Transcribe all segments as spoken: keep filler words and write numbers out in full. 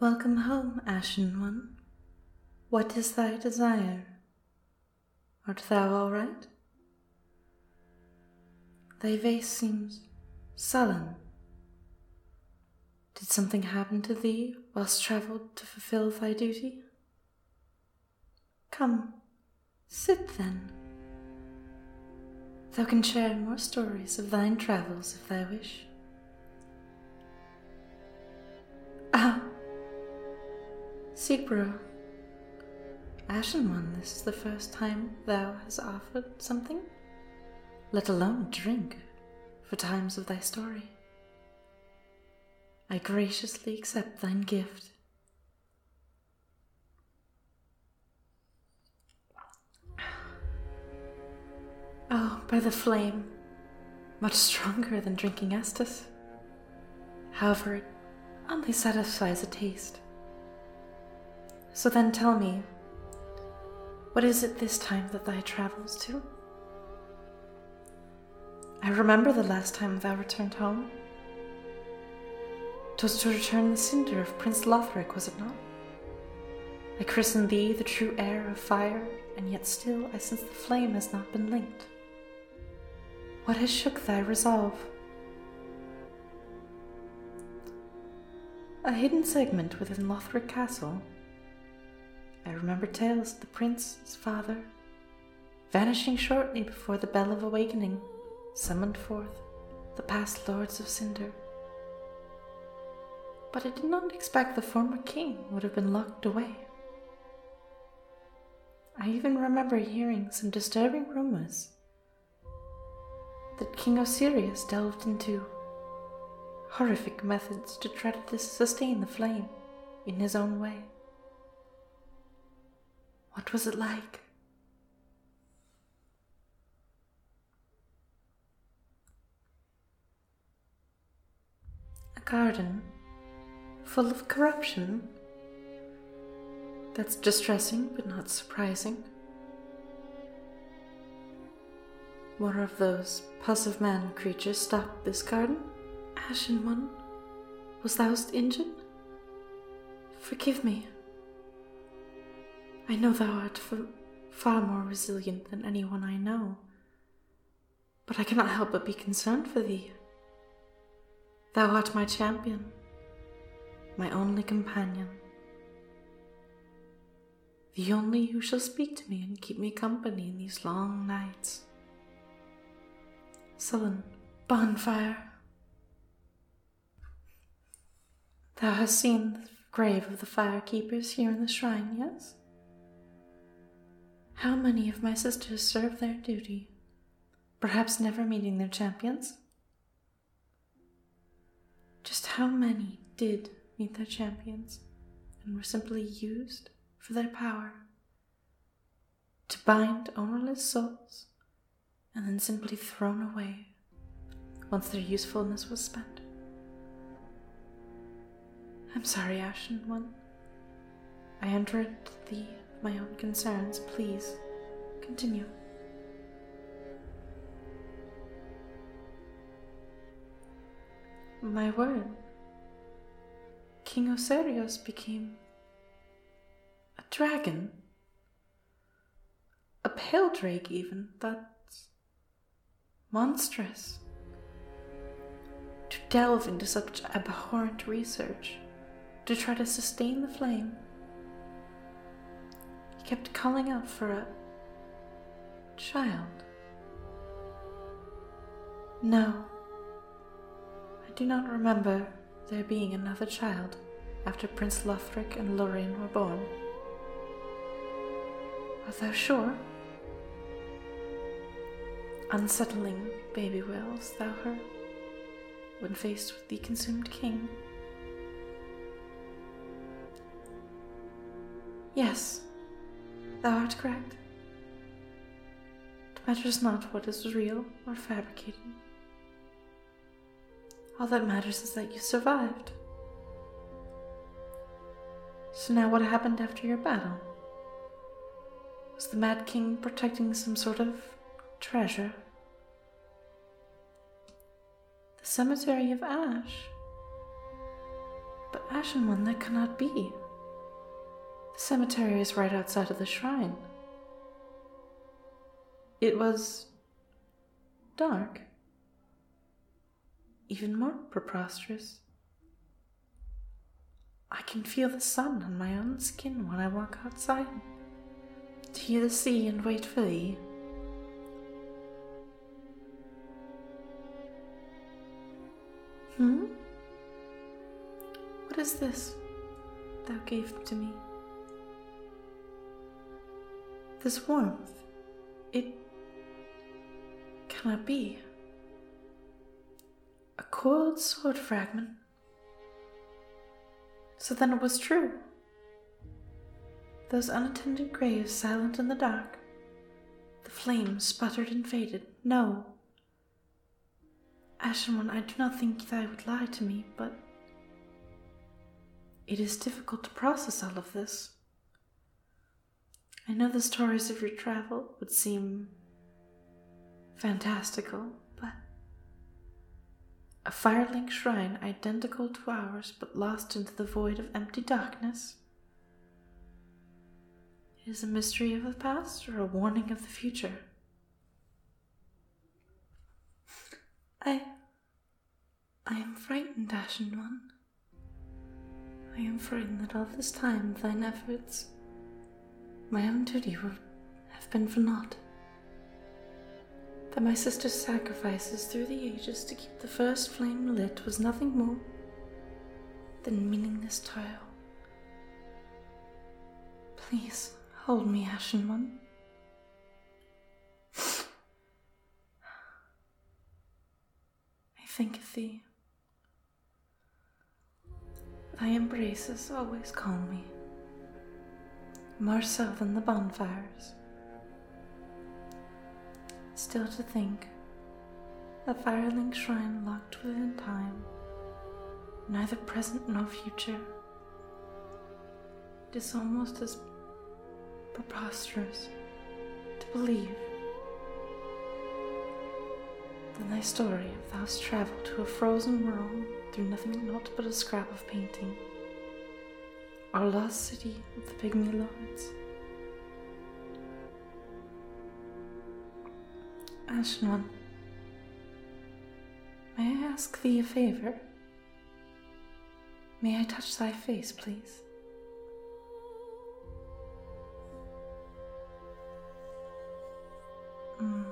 Welcome home, Ashen One. What is thy desire? Art thou all right? Thy face seems sullen. Did something happen to thee whilst travelled to fulfill thy duty? Come, sit then. Thou can share more stories of thine travels if thou wish. Ah! Seabro, Ashen One, this is the first time thou hast offered something, let alone drink, for times of thy story. I graciously accept thine gift. Oh, by the flame, much stronger than drinking Estus. However, it only satisfies a taste. So then tell me, what is it this time that thy travels to? I remember the last time thou returned home. 'Twas to return the cinder of Prince Lothric, was it not? I christened thee the true heir of fire, and yet still I sense the flame has not been linked. What has shook thy resolve? A hidden segment within Lothric Castle. I remember tales of the prince, his father, vanishing shortly before the Bell of Awakening summoned forth the past lords of Cinder. But I did not expect the former king would have been locked away. I even remember hearing some disturbing rumors that King Osirius delved into horrific methods to try to sustain the flame in his own way. What was it like? A garden full of corruption? That's distressing but not surprising. More of those pus of man creatures stopped this garden? Ashen One, was thou injured? Forgive me. I know thou art f far more resilient than anyone I know, but I cannot help but be concerned for thee. Thou art my champion, my only companion, the only who shall speak to me and keep me company in these long nights. Sullen bonfire. Thou hast seen the grave of the firekeepers here in the shrine, yes? How many of my sisters served their duty, perhaps never meeting their champions? Just how many did meet their champions and were simply used for their power to bind ownerless souls and then simply thrown away once their usefulness was spent? I'm sorry, Ashen One. I entered thee my own concerns. Please, continue. My word. King Osirius became a dragon. A pale drake even. That's monstrous. To delve into such abhorrent research, to try to sustain the flame. He kept calling out for a child. No, I do not remember there being another child after Prince Lothric and Lorraine were born. Are thou sure? Unsettling baby wails thou heard when faced with the consumed king. Yes, thou art correct. It matters not what is real or fabricated. All that matters is that you survived. So now what happened after your battle? Was the Mad King protecting some sort of treasure? The Cemetery of Ash? But Ashen One, that cannot be. The cemetery is right outside of the shrine. It was dark. Even more preposterous. I can feel the sun on my own skin when I walk outside, to hear the sea and wait for thee. Hmm? What is this thou gavest to me? This warmth, it cannot be. A coiled sword fragment. So then it was true. Those unattended graves silent in the dark. The flames sputtered and faded. No. Ashen One, I do not think thou would lie to me, but it is difficult to process all of this. I know the stories of your travel would seem fantastical, but a Firelink shrine identical to ours but lost into the void of empty darkness. It is a mystery of the past or a warning of the future. I... I am frightened, Ashen One. I am frightened that all this time thine efforts, my own duty, will have been for naught. That my sister's sacrifices through the ages to keep the first flame lit was nothing more than meaningless toil. Please, hold me, Ashen One. I think of thee. Thy embraces always calm me, more so than the bonfires. Still to think, the Firelink shrine locked within time, neither present nor future. It is almost as preposterous to believe than thy story of thou's travel to a frozen world through nothing naught but a scrap of painting, our lost city of the Pygmy Lords. Ashen One, may I ask thee a favor? May I touch thy face, please? Mm.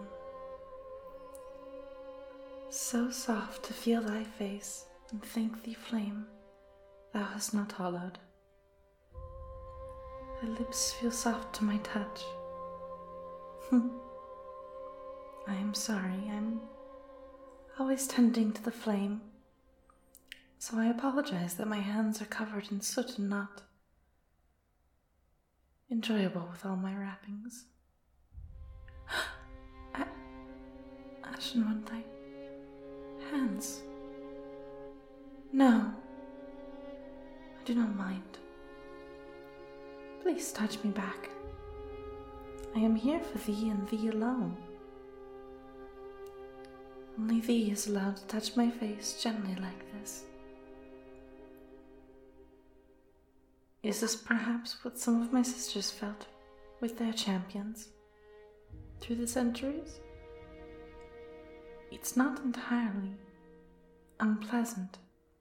So soft to feel thy face and think thee flame thou hast not hollowed. Thy lips feel soft to my touch. I am sorry, I'm always tending to the flame, so I apologize that my hands are covered in soot and not enjoyable with all my wrappings. A- Ashen One, thy hands. No, I do not mind. Please touch me back. I am here for thee and thee alone. Only thee is allowed to touch my face gently like this. Is this perhaps what some of my sisters felt with their champions through the centuries? It's not entirely unpleasant.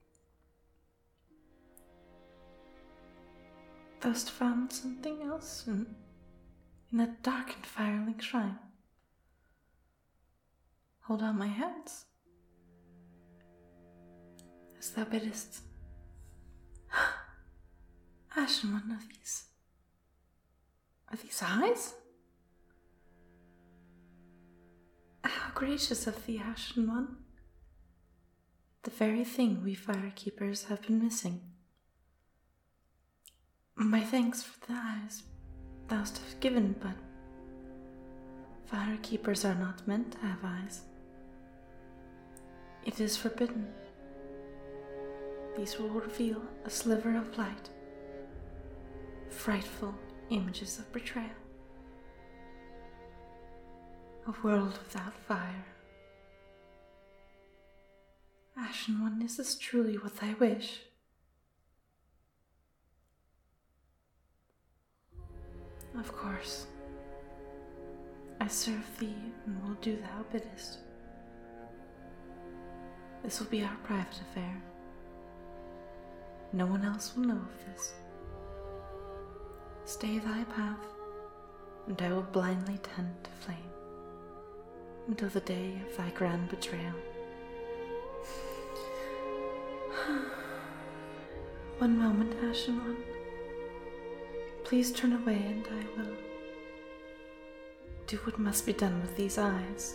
Thou'st found something else in, in that darkened Firelink shrine. Hold out my hands, as thou biddest. Ashen One, are these, are these eyes? How gracious of thee, Ashen One. The very thing we firekeepers have been missing. My thanks for the eyes thou'st have given, but firekeepers are not meant to have eyes. It is forbidden. These will reveal a sliver of light, frightful images of betrayal. A world without fire. Ashen One, is this truly what thy wish? Of course. I serve thee and will do thou biddest. This will be our private affair. No one else will know of this. Stay thy path, and I will blindly tend to flame until the day of thy grand betrayal. One moment, Ashen One. Please turn away and I will do what must be done with these eyes.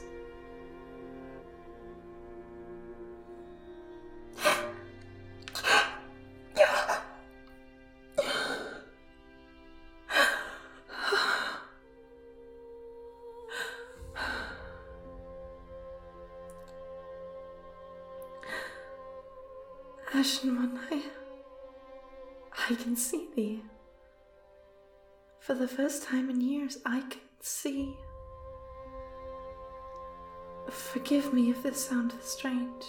Ashen One, I, I can see thee. For the first time in years, I can see. Forgive me if this soundeth strange.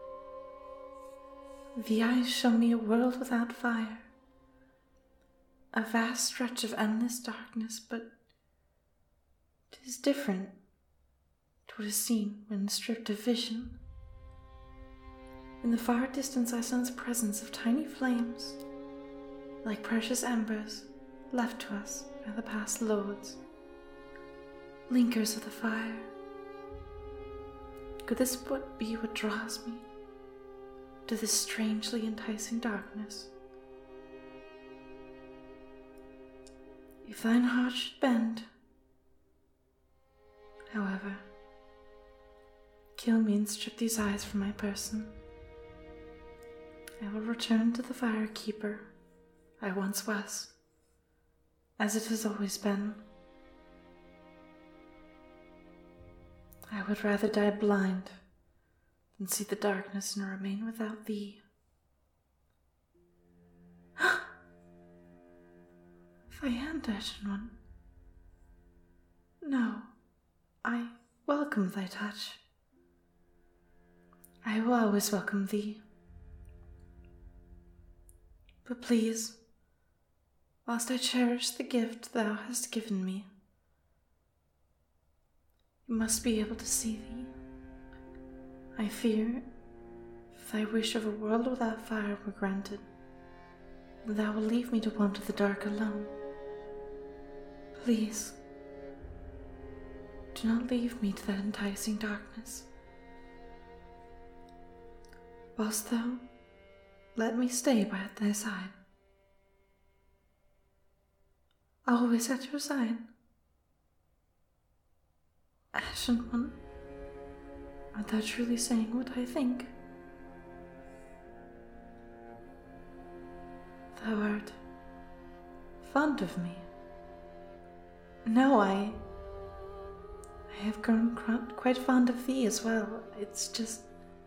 The eyes show me a world without fire, a vast stretch of endless darkness, but 'tis different to what is seen when stripped of vision. In the far distance I sense the presence of tiny flames, like precious embers left to us by the past lords, linkers of the fire. Could this but be what draws me to this strangely enticing darkness? If thine heart should bend, however, kill me and strip these eyes from my person. I will return to the fire keeper I once was, as it has always been. I would rather die blind than see the darkness and remain without thee. Thy hand, Ashen One. No, I welcome thy touch. I will always welcome thee. But please, whilst I cherish the gift thou hast given me, you must be able to see thee. I fear, if thy wish of a world without fire were granted, thou will leave me to wander the dark alone. Please, do not leave me to that enticing darkness. Whilst thou let me stay by thy side, always at your side. Ashen One, art thou truly saying what I think? Thou art fond of me. No, I... I have grown quite fond of thee as well. It's just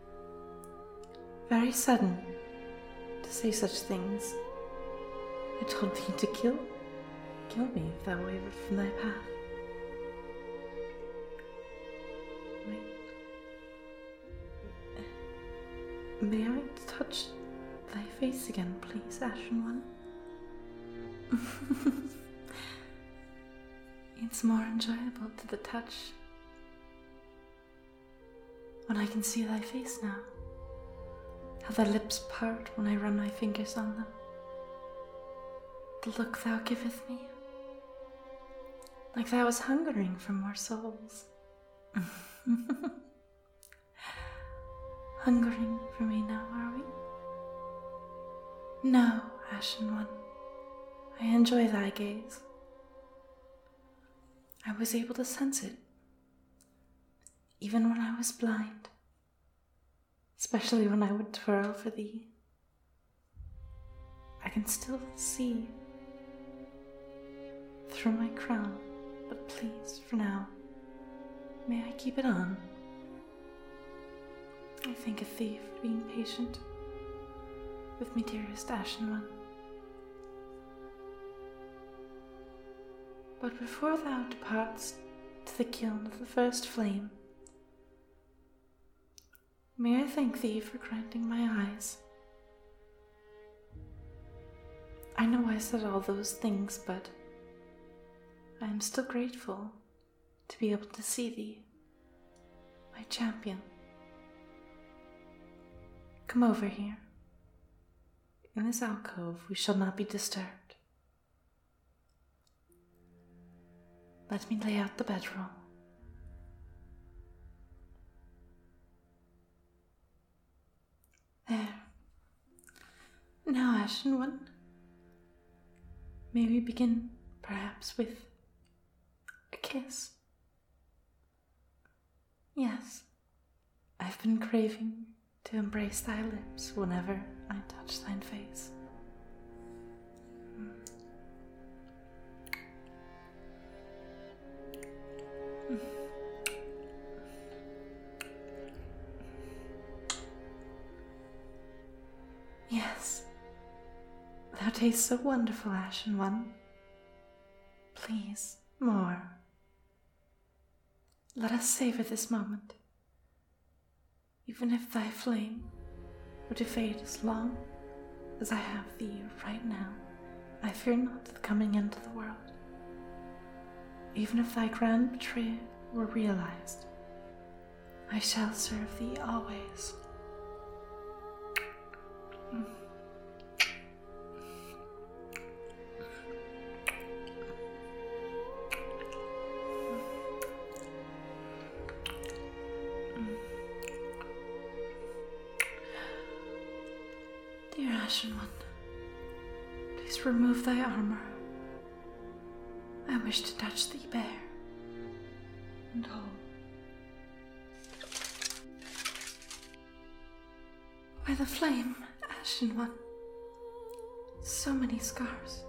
very sudden to say such things. I told thee to kill, kill me if thou wavered from thy path. May, may I touch thy face again, please, Ashen One? It's more enjoyable to the touch when I can see thy face now. How thy lips part when I run my fingers on them. The look thou giveth me, like thou was hungering for more souls. Hungering for me now, are we? No, Ashen One, I enjoy thy gaze. I was able to sense it, even when I was blind, especially when I would twirl for thee. I can still see through my crown, but please, for now, may I keep it on? I thank thee for being patient with me, dearest Ashen One. But before thou departst to the kiln of the first flame, may I thank thee for granting my eyes. I know I said all those things, but I am still grateful to be able to see thee, my champion. Come over here. In this alcove we shall not be disturbed. Let me lay out the bedroll. There. Now, Ashen One, may we begin, perhaps, with a kiss? Yes, I've been craving to embrace thy lips whenever I touch thine face. Mm. Mm. Yes, thou tastes so wonderful, Ashen One. Please, more. Let us savor this moment. Even if thy flame were to fade as long as I have thee right now, I fear not the coming end of the world. Even if thy grand betrayal were realized, I shall serve thee always. Mm. Dear Ashen One, please remove thy armor. I wish to touch thee bare and whole. By the flame, Ashen One, so many scars.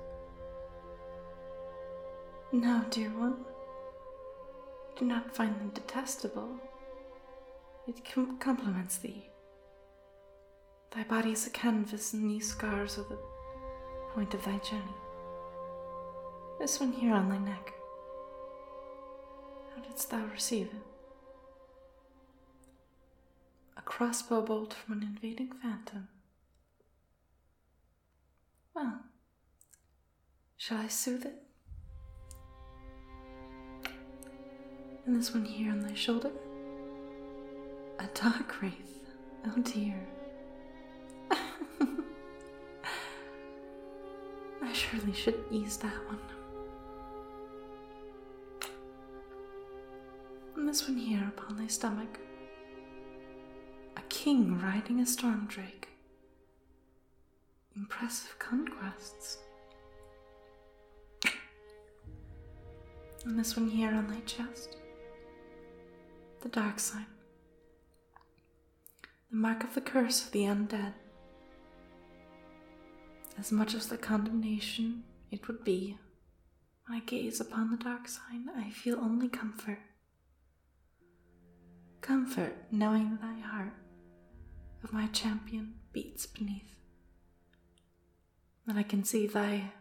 No, dear one, do not find them detestable. It com- compliments thee. Thy body is a canvas, and these scars are the point of thy journey. This one here on thy neck. How didst thou receive it? A crossbow bolt from an invading phantom. Well, shall I soothe it? And this one here on thy shoulder? A dark wraith. Oh dear. I surely should ease that one. And this one here upon thy stomach. A king riding a storm drake. Impressive conquests. And this one here on thy chest. The dark sign. The mark of the curse of the undead. As much as the condemnation it would be, when I gaze upon the dark sign, I feel only comfort. Comfort knowing thy heart of my champion beats beneath. That I can see thy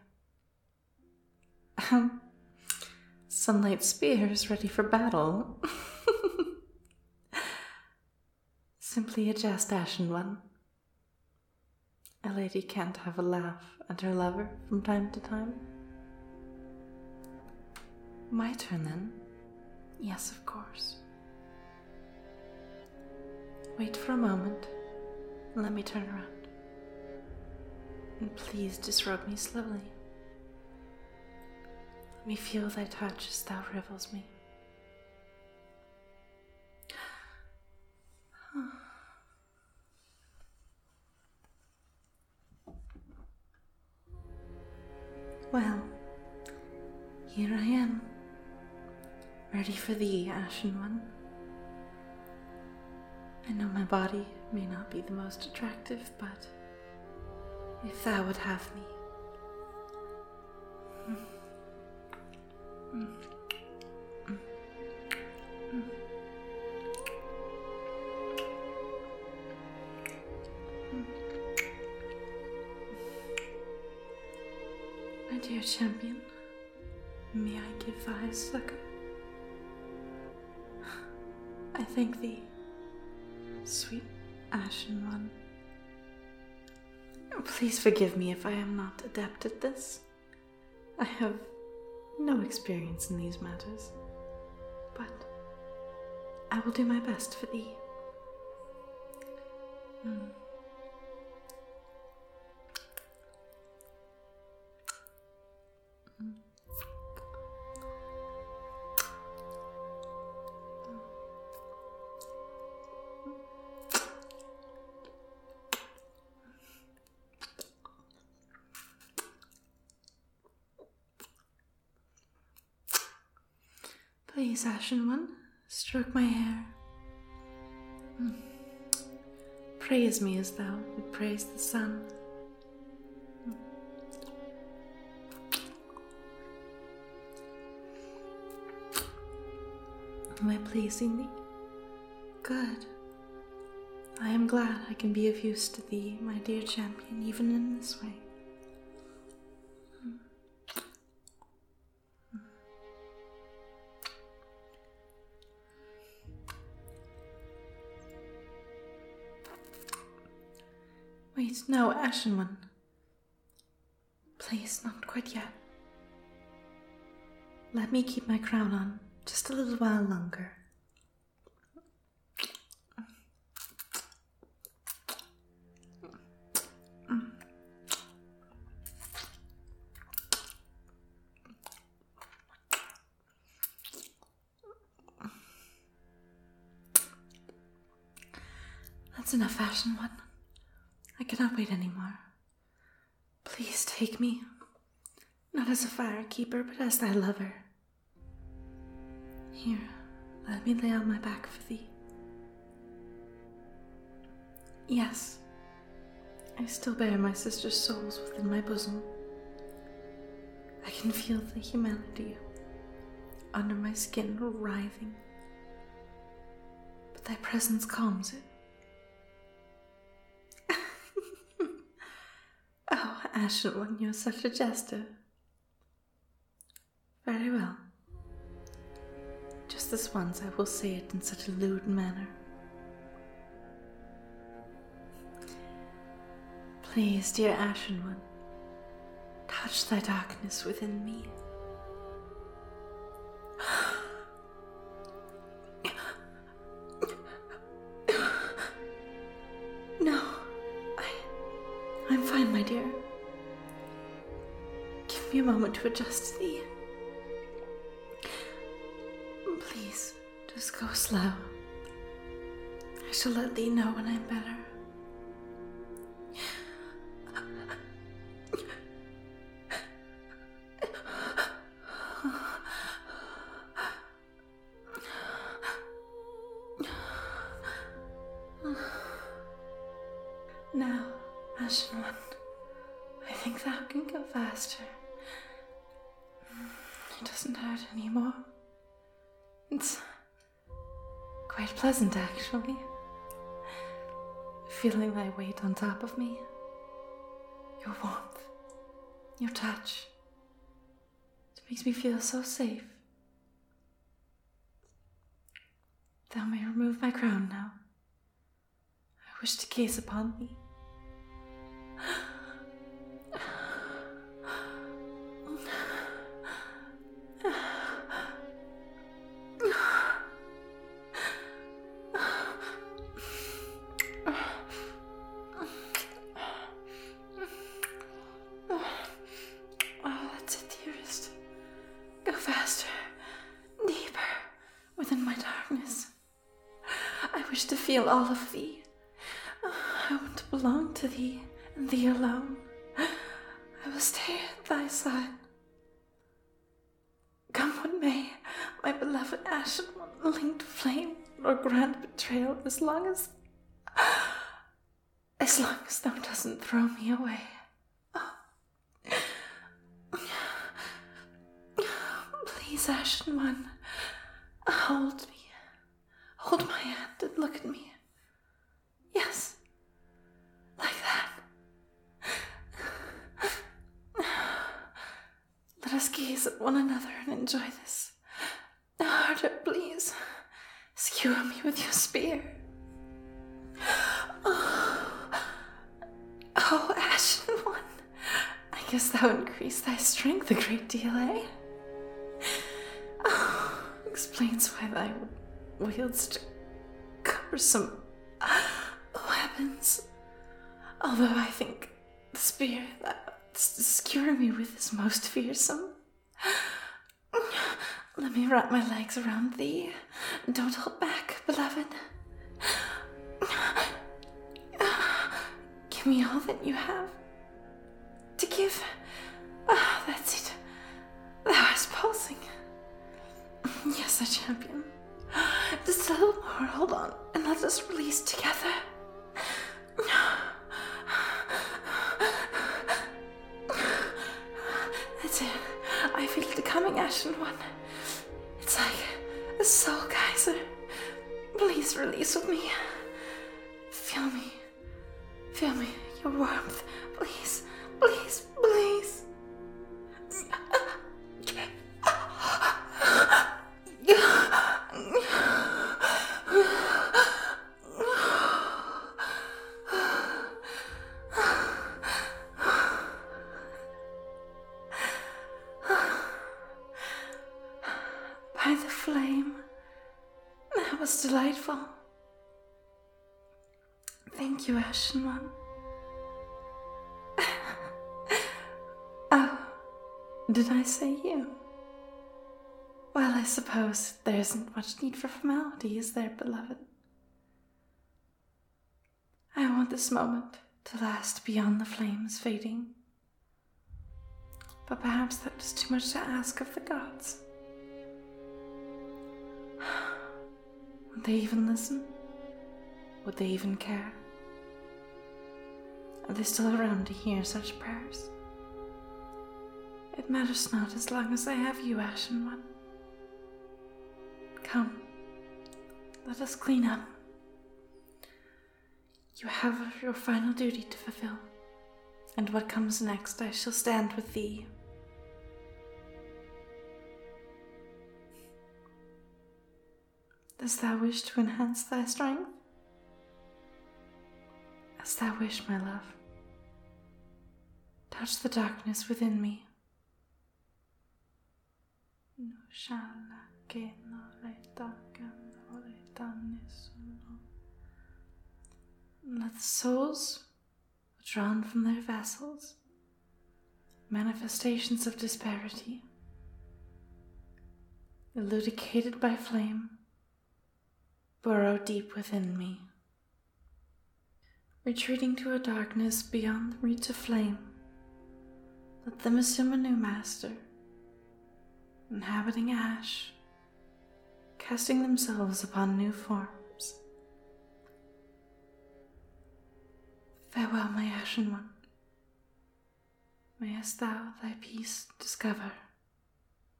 sunlight spears ready for battle. Simply a jest, Ashen One. A lady can't have a laugh at her lover from time to time. My turn then? Yes, of course. Wait for a moment and let me turn around. And please disrobe me slowly. Let me feel thy touch as thou rivels me. Well, here I am, ready for thee, Ashen One. I know my body may not be the most attractive, but if thou would have me. Mm. Mm. Mm. Mm. My dear champion, may I give thy succor? I thank thee, sweet Ashen One. Please forgive me if I am not adept at this. I have no experience in these matters, but I will do my best for thee. Mm. Mm. Please, Ashen One, stroke my hair. Mm. Praise me as thou would praise the sun. Mm. Am I pleasing thee? Good. I am glad I can be of use to thee, my dear champion, even in this way. Mm. Wait, no, Ashen One. Please, not quite yet. Let me keep my crown on just a little while longer. That's enough, Ashen One. I cannot wait anymore. Please take me, not as a firekeeper, but as thy lover. Here, let me lay on my back for thee. Yes, I still bear my sister's souls within my bosom. I can feel the humanity under my skin writhing, but thy presence calms it. Oh, Ashen One, you're such a jester. Very well. Just this once I will say it in such a lewd manner. Please, dear Ashen One, touch thy darkness within me. No. I'm fine, my dear. Give me a moment to adjust thee. Please, just go slow. I shall let thee know when I'm better. Now, Ashen One, I think thou can go faster. It doesn't hurt anymore. It's quite pleasant, actually. Feeling thy weight on top of me. Your warmth. Your touch. It makes me feel so safe. Thou may remove my crown now. I wish to gaze upon thee. Feel all of thee. I want to belong to thee and thee alone. I will stay at thy side. Come what may, my beloved Ashen One, linked flame or grand betrayal, as long as as long as thou doesn't throw me away. Please, Ashen One, hold me. Hold my hand and look at me. Yes, like that. Let us gaze at one another and enjoy this. Harder, please. Skewer me with your spear. Oh, oh, Ashen One, I guess thou increased thy strength a great deal, eh? explains why thou wieldst cumbersome weapons. Although I think the spear that skewer me with is most fearsome. Let me wrap my legs around thee. Don't hold back, beloved. Give me all that you have to give. Ah, that's it. Thou art pulsing. Yes, a champion. Just a little more. Hold on, and let us release together. That's it. I feel it coming, Ashen One. It's like a soul geyser. Please release with me. Feel me. Feel me. Your warmth. Please. Please. Please. By the flame. That was delightful. Thank you, Ashen One. Oh, did I say you? Well, I suppose there isn't much need for formality, is there, beloved? I want this moment to last beyond the flames fading. But perhaps that was too much to ask of the gods. Would they even listen? Would they even care? Are they still around to hear such prayers? It matters not as long as I have you, Ashen One. Come, let us clean up. You have your final duty to fulfill, and what comes next I shall stand with thee. Dost thou wish to enhance thy strength? As thou wish, my love. Touch the darkness within me. Let the souls, drawn from their vessels, manifestations of disparity, elucidated by flame, burrow deep within me. Retreating to a darkness beyond the reach of flame, let them assume a new master, inhabiting ash, casting themselves upon new forms. Farewell, my Ashen One. Mayest thou thy peace discover.